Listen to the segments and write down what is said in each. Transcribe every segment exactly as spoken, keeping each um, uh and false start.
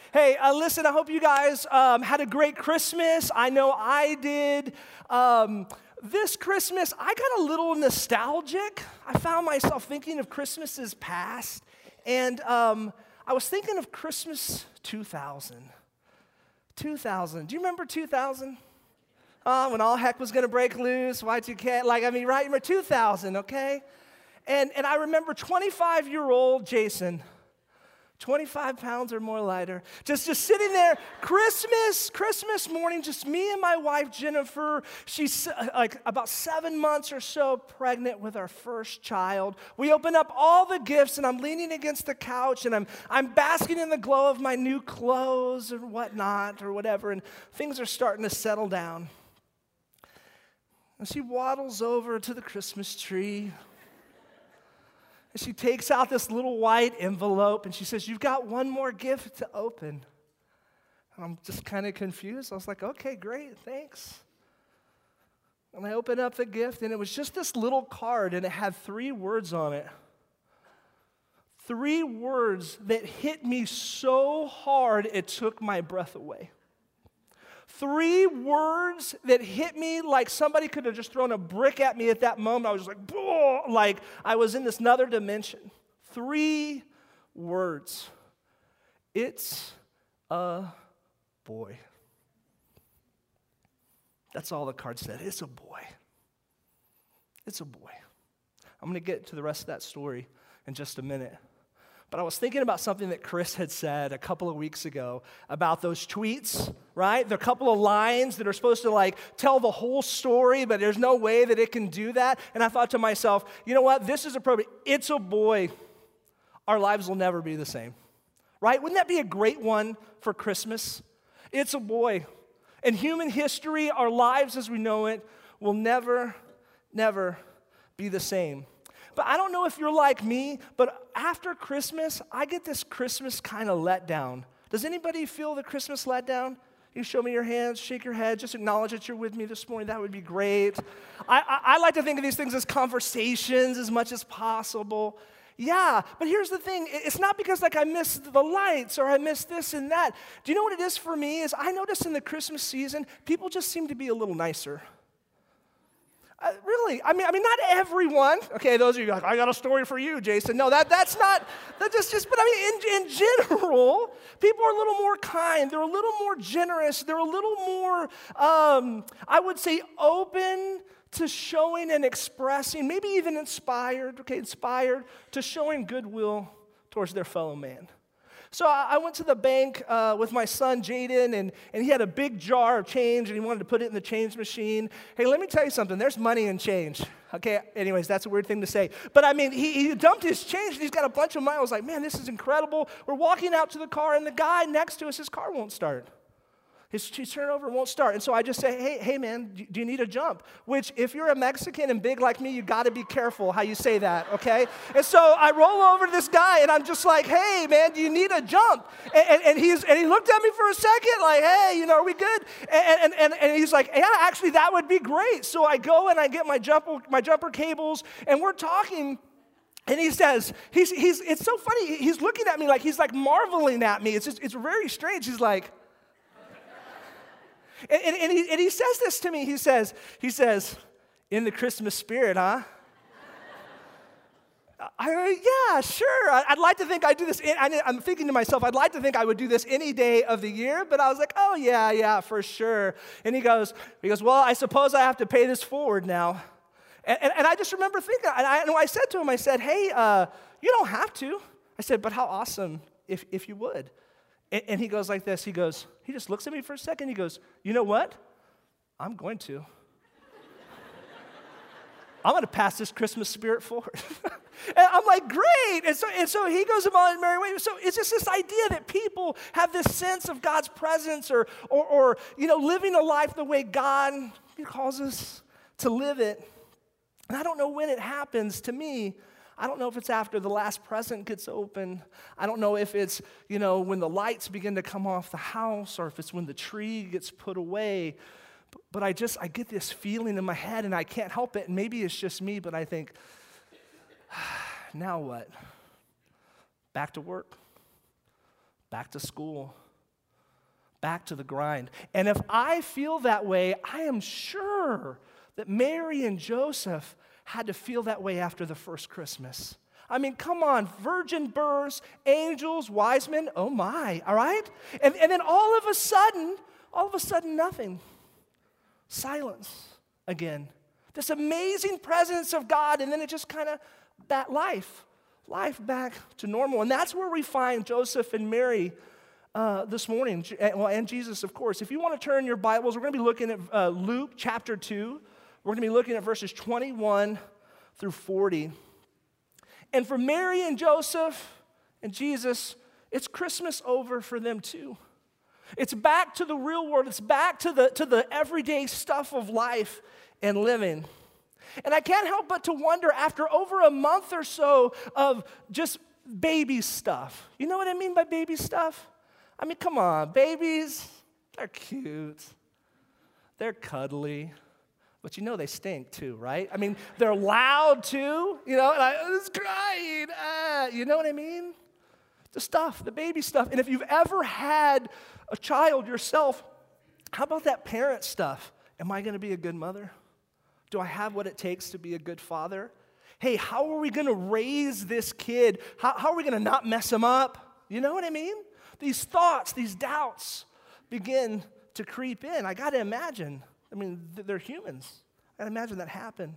Hey, uh, listen, I hope you guys um, had a great Christmas. I know I did. Um, this Christmas, I got a little nostalgic. I found myself thinking of Christmases past, and um, I was thinking of Christmas two thousand. two thousand. Do you remember two thousand? Uh, when all heck was going to break loose, Y two K, like, I mean, right, remember two thousand, okay? And, and I remember twenty-five-year-old Jason, twenty-five pounds or more lighter, just, just sitting there, Christmas, Christmas morning, just me and my wife, Jennifer. She's uh, like about seven months or so pregnant with our first child. We open up all the gifts, and I'm leaning against the couch, and I'm, I'm basking in the glow of my new clothes or whatnot or whatever, and things are starting to settle down. And she waddles over to the Christmas tree. And she takes out this little white envelope, and she says, "You've got one more gift to open." And I'm just kind of confused. I was like, okay, great, thanks. And I opened up the gift, and it was just this little card, and it had three words on it. Three words that hit me so hard, it took my breath away. Three words that hit me like somebody could have just thrown a brick at me at that moment. I was just like, "Boom," like I was in this another dimension. Three words. It's a boy. That's all the card said. It's a boy. It's a boy. I'm going to get to the rest of that story in just a minute. But I was thinking about something that Chris had said a couple of weeks ago about those tweets, right? There are a couple of lines that are supposed to like tell the whole story, but there's no way that it can do that. And I thought to myself, you know what? This is appropriate. It's a boy. Our lives will never be the same, right? Wouldn't that be a great one for Christmas? It's a boy. In human history, our lives as we know it will never, never be the same. But I don't know if you're like me, but after Christmas, I get this Christmas kind of letdown. Does anybody feel the Christmas letdown? You show me your hands, shake your head, just acknowledge that you're with me this morning. That would be great. I, I, I like to think of these things as conversations as much as possible. Yeah, but here's the thing. It's not because like I miss the lights or I miss this and that. Do you know what it is for me? Is I notice in the Christmas season, people just seem to be a little nicer. Uh, really, I mean, I mean, not everyone. Okay, those of you like, I got a story for you, Jason. No, that that's not. That just just. But I mean, in in general, people are a little more kind. They're a little more generous. They're a little more, um, I would say, open to showing and expressing, maybe even inspired. Okay, inspired to showing goodwill towards their fellow man. So I went to the bank uh, with my son, Jaden, and, and he had a big jar of change, and he wanted to put it in the change machine. Hey, let me tell you something. There's money in change. Okay, anyways, that's a weird thing to say. But, I mean, he, he dumped his change, and he's got a bunch of money. I was like, man, this is incredible. We're walking out to the car, and the guy next to us, his car won't start. His, his turnover won't start. And so I just say, hey, hey, man, do you need a jump? Which, if you're a Mexican and big like me, you got to be careful how you say that, okay? And so I roll over to this guy, and I'm just like, hey, man, do you need a jump? And, and, and, he's, and he looked at me for a second, like, hey, you know, are we good? And, and, and, and he's like, yeah, actually, that would be great. So I go and I get my jumper, my jumper cables, and we're talking. And he says, he's, he's, it's so funny. He's looking at me like he's like marveling at me. It's just, it's very strange. He's like, And, and, and, he, and he says this to me. He says, he says, in the Christmas spirit, huh? I, yeah, sure. I, I'd like to think I do this. In, I, I'm thinking to myself, I'd like to think I would do this any day of the year. But I was like, oh, yeah, yeah, for sure. And he goes, he goes, well, I suppose I have to pay this forward now. And, and, and I just remember thinking, and I, and I said to him, I said, hey, uh, you don't have to. I said, but how awesome if, if you would. And he goes like this, he goes, he just looks at me for a second, he goes, you know what? I'm going to. I'm going to pass this Christmas spirit forward. And I'm like, great. And so, and so he goes about his merry way. So it's just this idea that people have this sense of God's presence or, or, or you know, living a life the way God calls us to live it. And I don't know when it happens to me. I don't know if it's after the last present gets open. I don't know if it's, you know, when the lights begin to come off the house or if it's when the tree gets put away. But, but I just, I get this feeling in my head and I can't help it. And maybe it's just me, but I think, now what? Back to work, back to school, back to the grind. And if I feel that way, I am sure that Mary and Joseph had to feel that way after the first Christmas. I mean, come on, virgin births, angels, wise men, oh my, all right? And, and then all of a sudden, all of a sudden, nothing. Silence again. This amazing presence of God, and then it just kind of, that life, life back to normal. And that's where we find Joseph and Mary uh, this morning, well, and Jesus, of course. If you want to turn your Bibles, we're going to be looking at uh, Luke chapter two. We're going to be looking at verses twenty-one through forty. And for Mary and Joseph and Jesus, it's Christmas over for them too. It's back to the real world. It's back to the, to the everyday stuff of life and living. And I can't help but to wonder, after over a month or so of just baby stuff. You know what I mean by baby stuff? I mean, come on, babies, they're cute. They're cuddly. But you know they stink too, right? I mean, they're loud too, you know, and I was crying. Ah, you know what I mean? The stuff, the baby stuff. And if you've ever had a child yourself, how about that parent stuff? Am I going to be a good mother? Do I have what it takes to be a good father? Hey, how are we going to raise this kid? How, how are we going to not mess him up? You know what I mean? These thoughts, these doubts begin to creep in. I got to imagine. I mean, they're humans. I got to imagine that happened.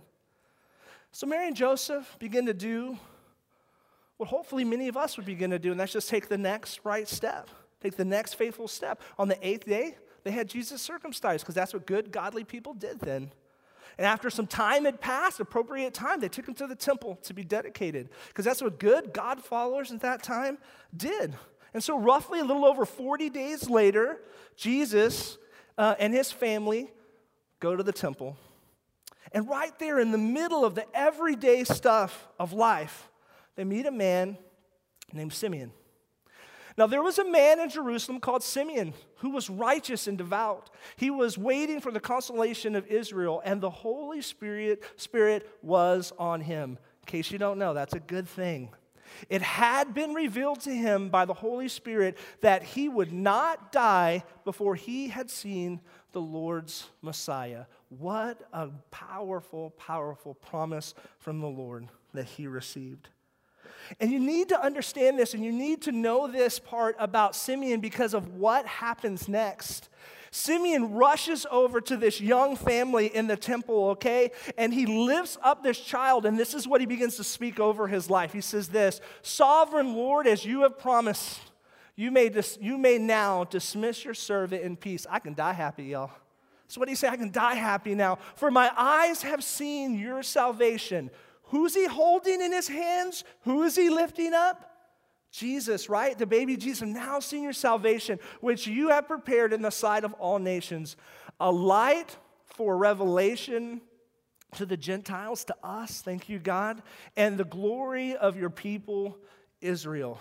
So Mary and Joseph begin to do what hopefully many of us would begin to do, and that's just take the next right step. Take the next faithful step. On the eighth day, they had Jesus circumcised because that's what good, godly people did then. And after some time had passed, appropriate time, they took him to the temple to be dedicated because that's what good God followers at that time did. And so roughly a little over forty days later, Jesus uh, and his family go to the temple. And right there in the middle of the everyday stuff of life, they meet a man named Simeon. Now, there was a man in Jerusalem called Simeon who was righteous and devout. He was waiting for the consolation of Israel, and the Holy Spirit, Spirit was on him. In case you don't know, that's a good thing. It had been revealed to him by the Holy Spirit that he would not die before he had seen the Lord's Messiah. What a powerful, powerful promise from the Lord that he received. And you need to understand this, and you need to know this part about Simeon because of what happens next. Simeon rushes over to this young family in the temple, okay? And he lifts up this child, and this is what he begins to speak over his life. He says this, "Sovereign Lord, as you have promised, you may, dis- you may now dismiss your servant in peace." I can die happy, y'all. So what do you say? I can die happy now. "For my eyes have seen your salvation." Who's he holding in his hands? Who is he lifting up? Jesus, right? The baby Jesus. "Now seeing your salvation, which you have prepared in the sight of all nations, a light for revelation to the Gentiles, to us," thank you, God, "and the glory of your people, Israel."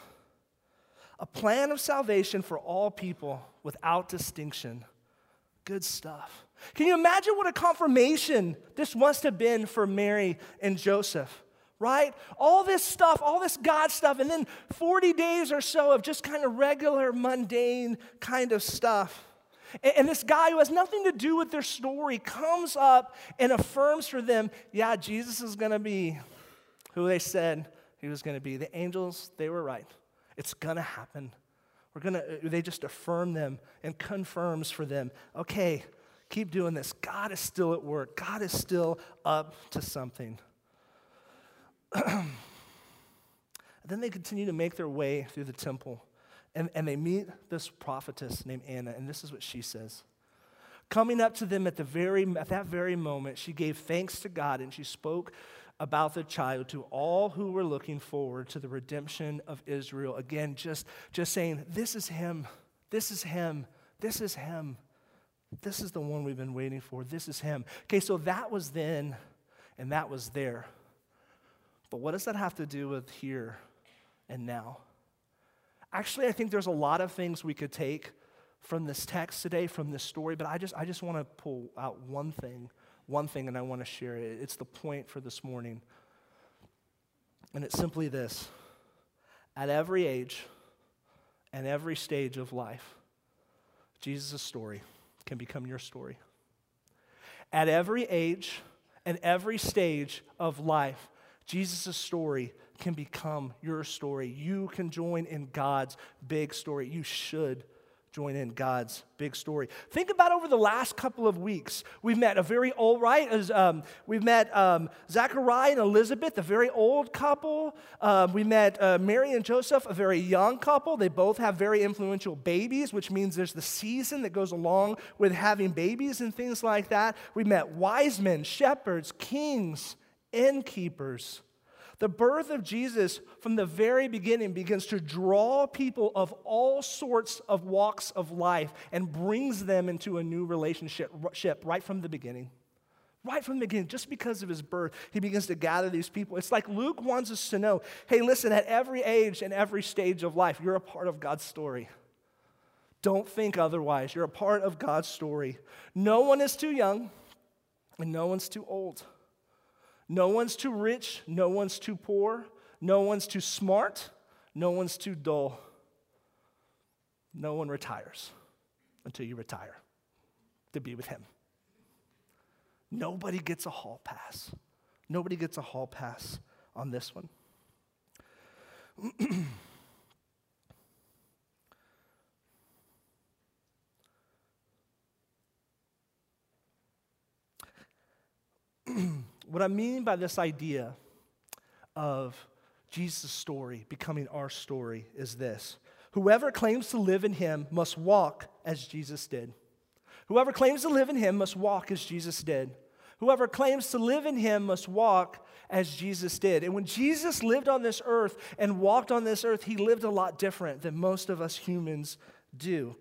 A plan of salvation for all people without distinction. Good stuff. Can you imagine what a confirmation this must have been for Mary and Joseph, right? All this stuff, all this God stuff, and then forty days or so of just kind of regular, mundane kind of stuff. And, and this guy who has nothing to do with their story comes up and affirms for them, yeah, Jesus is going to be who they said he was going to be. The angels, they were right. It's going to happen. We're going to, they just affirm them and confirms for them, okay, keep doing this. God is still at work. God is still up to something. Then they continue to make their way through the temple, and, and they meet this prophetess named Anna, and this is what she says. Coming up to them at the very at that very moment, she gave thanks to God, and she spoke about the child to all who were looking forward to the redemption of Israel. Again, just, just saying, this is him, this is him, this is him. This is the one we've been waiting for. This is him. Okay, so that was then, and that was there. But what does that have to do with here and now? Actually, I think there's a lot of things we could take from this text today, from this story, but I just I just want to pull out one thing, one thing, and I want to share it. It's the point for this morning. And it's simply this. At every age and every stage of life, Jesus' story can become your story. At every age and every stage of life, Jesus' story can become your story. You can join in God's big story. You should join in God's big story. Think about over the last couple of weeks. We've met a very old, right? As, um, we've met um, Zachariah and Elizabeth, a very old couple. Um, we met uh, Mary and Joseph, a very young couple. They both have very influential babies, which means there's the season that goes along with having babies and things like that. We met wise men, shepherds, kings, innkeepers. The birth of Jesus from the very beginning begins to draw people of all sorts of walks of life and brings them into a new relationship right from the beginning. Right from the beginning, just because of his birth, he begins to gather these people. It's like Luke wants us to know, hey, listen, at every age and every stage of life, you're a part of God's story. Don't think otherwise. You're a part of God's story. No one is too young and no one's too old. No one's too rich, no one's too poor, no one's too smart, no one's too dull. No one retires until you retire to be with him. Nobody gets a hall pass. Nobody gets a hall pass on this one. What I mean by this idea of Jesus' story becoming our story is this. Whoever claims to live in him must walk as Jesus did. Whoever claims to live in him must walk as Jesus did. Whoever claims to live in him must walk as Jesus did. And when Jesus lived on this earth and walked on this earth, he lived a lot different than most of us humans do.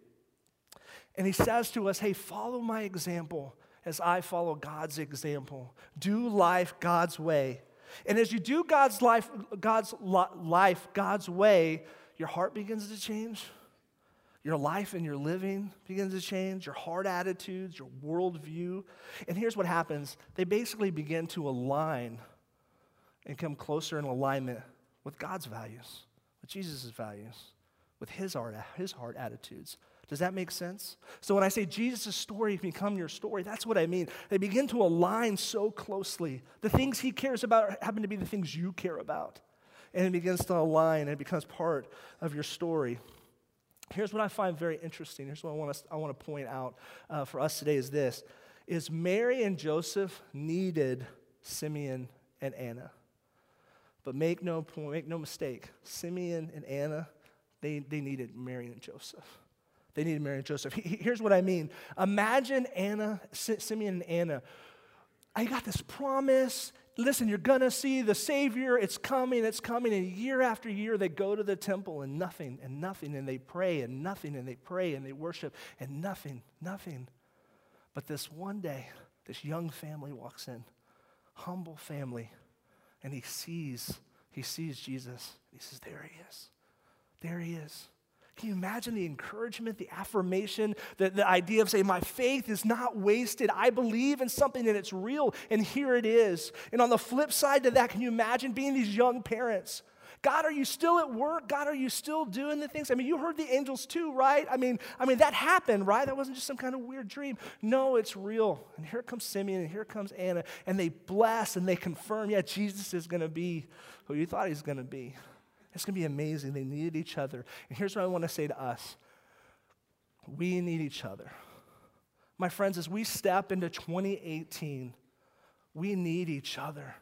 And he says to us, hey, follow my example as I follow God's example. Do life God's way. And as you do God's life, God's life God's way, your heart begins to change. Your life and your living begins to change. Your heart attitudes, your worldview. And here's what happens. They basically begin to align and come closer in alignment with God's values, with Jesus' values, with his heart, his heart attitudes. Does that make sense? So when I say Jesus' story become your story, that's what I mean. They begin to align so closely. The things he cares about happen to be the things you care about. And it begins to align and it becomes part of your story. Here's what I find very interesting. Here's what I want, us, I want to point out uh, for us today is this, is Mary and Joseph needed Simeon and Anna. But make no point, make no mistake, Simeon and Anna, they, they needed Mary and Joseph. They needed Mary and Joseph. Here's what I mean. Imagine Anna, Simeon and Anna. I got this promise. Listen, you're going to see the Savior. It's coming, it's coming. And year after year, they go to the temple and nothing and nothing. And they pray and nothing. And they pray and they worship and nothing, nothing. But this one day, this young family walks in, humble family, and he sees, he sees Jesus. He says, there he is. There he is. Can you imagine the encouragement, the affirmation, the, the idea of saying, my faith is not wasted. I believe in something and it's real, and here it is. And on the flip side to that, can you imagine being these young parents? God, are you still at work? God, are you still doing the things? I mean, you heard the angels too, right? I mean, I mean that happened, right? That wasn't just some kind of weird dream. No, it's real. And here comes Simeon and here comes Anna, and they bless and they confirm, yeah, Jesus is going to be who you thought he's going to be. It's going to be amazing. They needed each other. And here's what I want to say to us. We need each other. My friends, as we step into twenty eighteen, we need each other.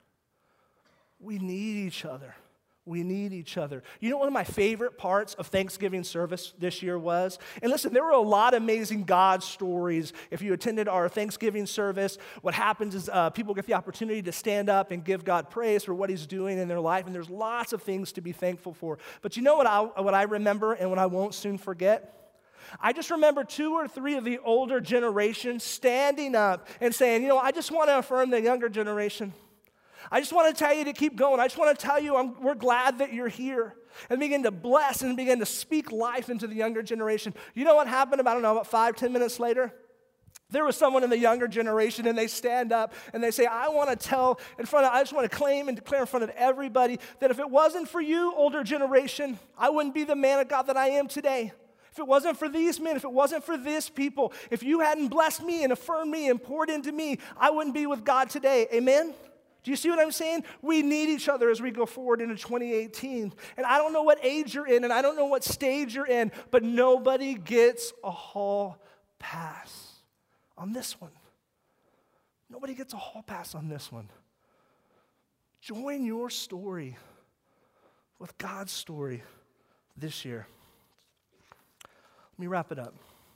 We need each other. We need each other. You know what one of my favorite parts of Thanksgiving service this year was? And listen, there were a lot of amazing God stories. If you attended our Thanksgiving service, what happens is uh, people get the opportunity to stand up and give God praise for what he's doing in their life, and there's lots of things to be thankful for. But you know what I, what I remember and what I won't soon forget? I just remember two or three of the older generation standing up and saying, you know, I just want to affirm the younger generation. I just want to tell you to keep going. I just want to tell you I'm, we're glad that you're here. And begin to bless and begin to speak life into the younger generation. You know what happened about, I don't know, about five, ten minutes later? There was someone in the younger generation, and they stand up and they say, I want to tell in front of, I just want to claim and declare in front of everybody that if it wasn't for you, older generation, I wouldn't be the man of God that I am today. If it wasn't for these men, if it wasn't for this people, if you hadn't blessed me and affirmed me and poured into me, I wouldn't be with God today. Amen? Do you see what I'm saying? We need each other as we go forward into twenty eighteen. And I don't know what age you're in, and I don't know what stage you're in, but nobody gets a hall pass on this one. Nobody gets a hall pass on this one. Join your story with God's story this year. Let me wrap it up.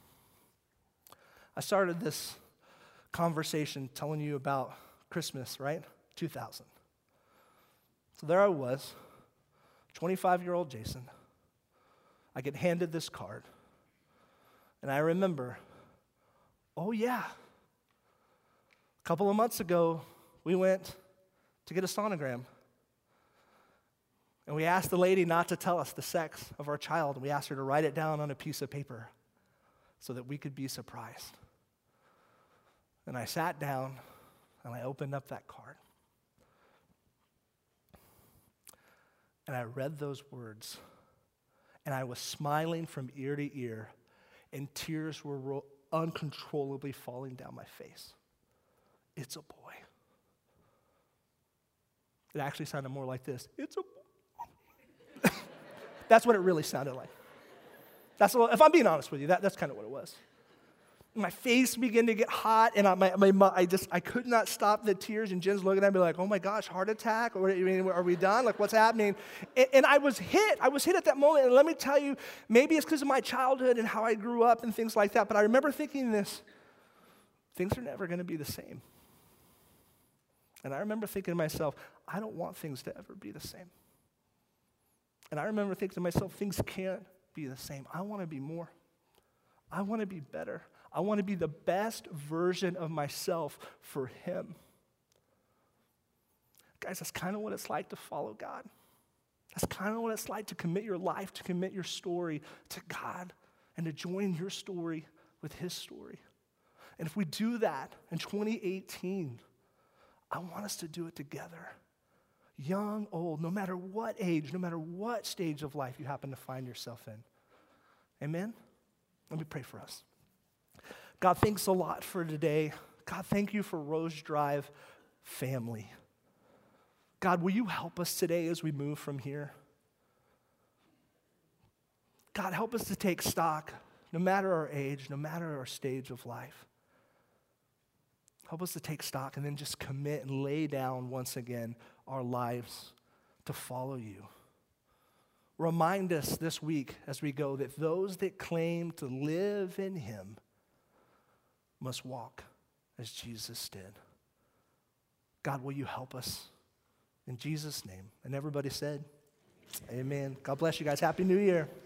I started this conversation telling you about Christmas, right? two thousand. So there I was, twenty-five-year-old Jason. I get handed this card. And I remember, oh yeah, a couple of months ago, we went to get a sonogram. And we asked the lady not to tell us the sex of our child. We asked her to write it down on a piece of paper so that we could be surprised. And I sat down and I opened up that card. And I read those words. And I was smiling from ear to ear, and tears were ro- uncontrollably falling down my face. It's a boy. It actually sounded more like this. It's a boy. That's what it really sounded like. That's a little, if I'm being honest with you, that, that's kind of what it was. My face began to get hot, and I, my, my, I just I could not stop the tears. And Jen's looking at me like, "Oh my gosh, heart attack? Or, are we done? Like, what's happening?" And, and I was hit. I was hit at that moment. And let me tell you, maybe it's because of my childhood and how I grew up and things like that. But I remember thinking this: things are never going to be the same. And I remember thinking to myself, I don't want things to ever be the same. And I remember thinking to myself, things can't be the same. I want to be more. I want to be better. I want to be the best version of myself for him. Guys, that's kind of what it's like to follow God. That's kind of what it's like to commit your life, to commit your story to God, and to join your story with his story. And if we do that in twenty eighteen, I want us to do it together. Young, old, no matter what age, no matter what stage of life you happen to find yourself in. Amen? Let me pray for us. God, thanks a lot for today. God, thank you for Rose Drive family. God, will you help us today as we move from here? God, help us to take stock, no matter our age, no matter our stage of life. Help us to take stock and then just commit and lay down once again our lives to follow you. Remind us this week as we go that those that claim to live in him must walk as Jesus did. God, will you help us? In Jesus' name. And everybody said, amen. God bless you guys. Happy New Year.